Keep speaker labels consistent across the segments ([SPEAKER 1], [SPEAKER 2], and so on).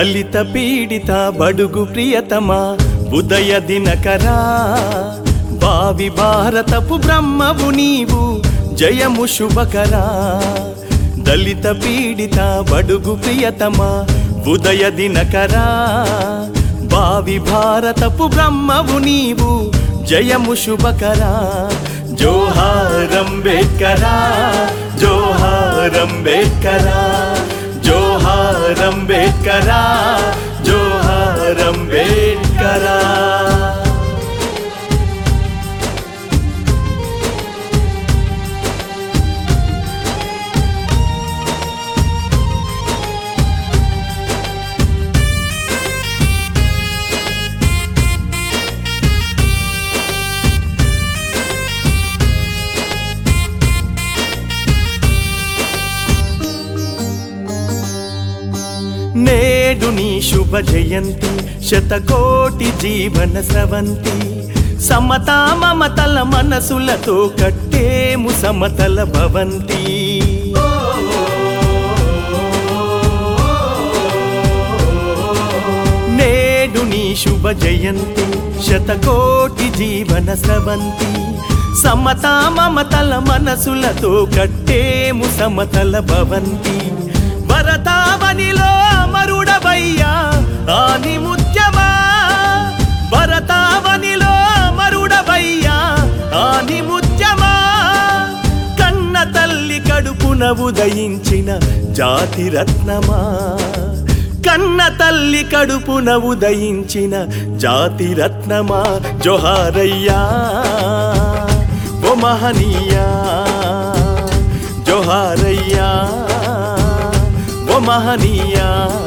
[SPEAKER 1] దళిత పీడిత బడుగు ప్రియతమా ఉదయ దినకరా భావి భారతపు బ్రహ్మవు నీవు జయము శుభకరా దళిత పీడిత బడుగు ప్రియతమా ఉదయ దినకరా భావి భారతపు బ్రహ్మవు నీవు జయము శుభకరా జోహార్ అంబేడ్కరా జోహార్ అంబేడ్కరా జోహార్ అంబేడ్కరా జోహార్ అంబేడ్కరా నేడు నీ శుభ జయంతి శతకోటి జీవన స్రవంతి సమతా మమతల మనసులతో కట్టేము సమతల భవంతి నేడు నీ శుభ జయంతి శతకోటి జీవన స్రవంతి సమతా మమతల మనసులతో కట్టేము సమతల భవంతి భరతావనిలో అమరుడవయ్యా ఆని ముత్యమా భరతావనిలో అమరుడవయ్యా ఆని ముత్యమా కన్న తల్లి కడుపున ఉదయించిన జాతి రత్నమా కన్న తల్లి కడుపున ఉదయించిన జాతి రత్నమా జోహారయ్యా ఓ మహనీయా జోహారయ్యా ఓ మహనీయా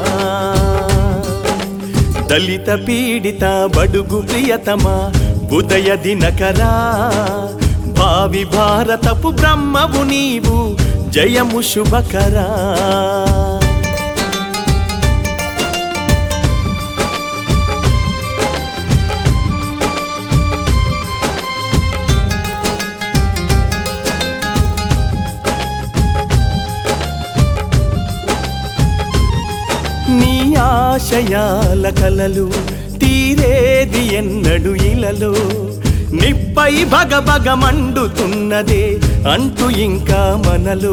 [SPEAKER 1] దళిత పీడిత బడుగు ప్రియతమా ఉదయ దినకరా భావి భారతపు బ్రహ్మవు నీవు జయము శుభకరా నీ ఆశయాల కలలు తీరేది ఎన్నడు ఇలలో నిప్పై భగభగ మండుతున్నదే అంటూ ఇంకా మనలో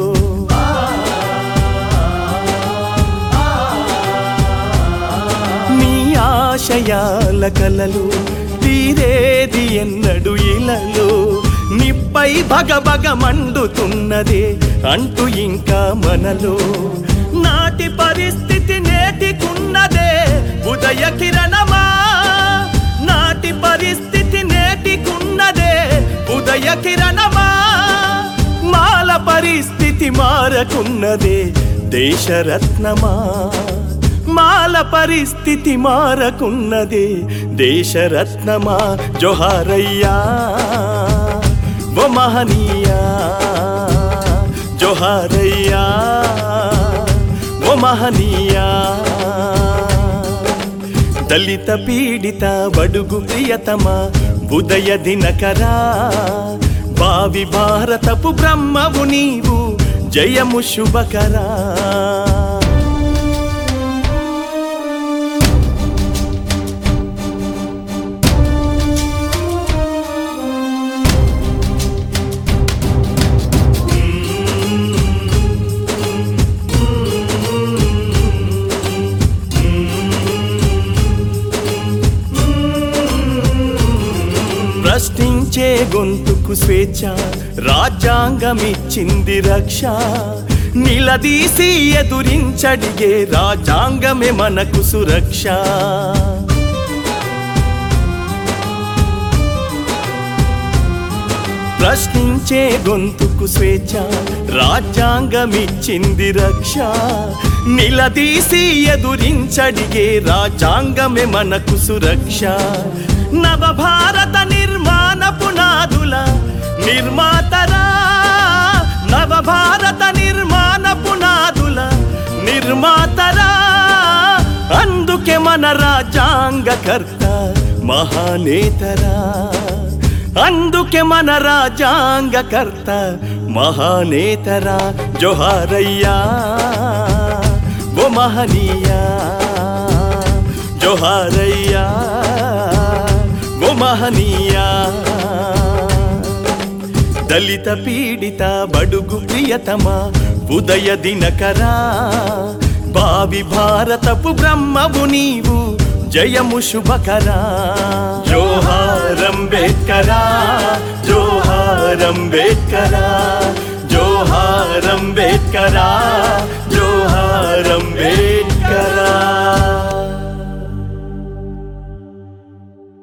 [SPEAKER 1] నీ ఆశయాల కలలు తీరేది ఎన్నడు ఇలలో నిప్పై భగభగ మండుతున్నదే అంటూ ఇంకా మనలో నాటి పరిస్థితి నేటికున్నదే ఉదయ కిరణమా నాటి పరిస్థితి నేటికున్నదే ఉదయ కిరణమా మాల పరిస్థితి మారకున్నదే దేశరత్నమా మాల పరిస్థితి మారకున్నదే దేశరత్నమా జోహారయ్యా ఓ మహనీయా జోహారయ్యా ఓ మహనీయా దళిత పీడిత బడుగు ప్రియతమా ఉదయ దినకరా భావి భారతపు బ్రహ్మవు నీవు జయము శుభకరా ప్రశ్నించే గొంతుకు స్వేచ్ఛ రాజ్యాంగమిచ్చింది రక్ష నిలదీసి ఎదురించడిగే రాజ్యాంగమే మనకు సురక్ష ప్రశ్నించే గొంతుకు స్వేచ్ఛ రాజ్యాంగమిచ్చింది రక్ష నిలదీసి ఎదురించడిగే రాజ్యాంగమే మనకు సురక్ష నవభారత నిర్మాణ పునాదుల నిర్మాతరా నవభారత నిర్మాణ పునాదుల నిర్మాతరా అందుకే మన రాజ్యాంగకర్త మహానేతరా అందుకే మన రాజ్యాంగకర్త మహానేతరా జోహారయ్యా ఓ మహనీయా జోహారయ్యా ఓ మహనీయా దళిత పీడిత బడుగు ప్రియతమ ఉదయ దినకరా భావి భారతపు బ్రహ్మవు నీవు జయము శుభకరా జోహార్ అంబేద్కరా జోహార్ అంబేద్కరా జోహార్ అంబేద్కరా